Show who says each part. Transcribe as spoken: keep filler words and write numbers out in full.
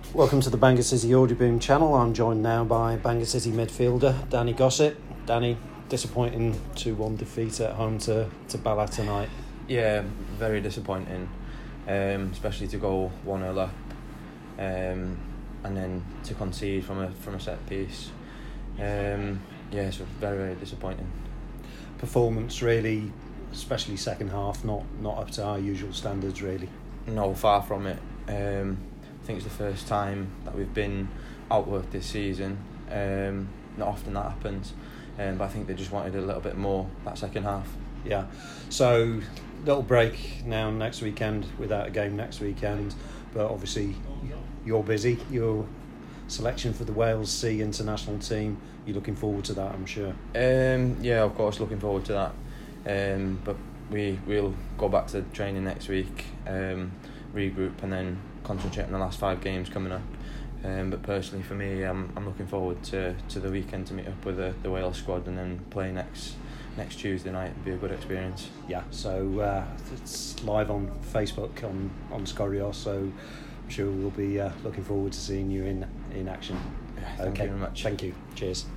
Speaker 1: Welcome to the Bangor City Audio Boom channel. I'm joined now by Bangor City midfielder Danny Gossett. Danny, disappointing two one defeat at home to, to Bala tonight.
Speaker 2: Yeah, very disappointing, um, especially to go one nil up um, and then to concede from a from a set piece. Um, yeah, so very, very disappointing.
Speaker 1: Performance really, especially second half, not, not up to our usual standards really.
Speaker 2: No, far from it. Um, I think it's the first time that we've been outworked this season. Um, not often that happens, um, but I think they just wanted a little bit more that second half.
Speaker 1: Yeah, so little break now next weekend without a game next weekend, but obviously you're busy. Your selection for the Wales C international team, you're looking forward to that, I'm sure.
Speaker 2: Um, yeah, of course, looking forward to that. Um, but we we'll go back to training next week, um, regroup, and then concentrate on the last five games coming up. Um, but personally, for me, I'm I'm looking forward to, to the weekend to meet up with the, the Wales squad and then play next next Tuesday night. It'll be a good experience.
Speaker 1: Yeah, so uh, it's live on Facebook on on Scorio, so I'm sure we'll be uh, looking forward to seeing you in in action.
Speaker 2: Yeah, thank
Speaker 1: okay.
Speaker 2: you very much.
Speaker 1: Thank you. Cheers.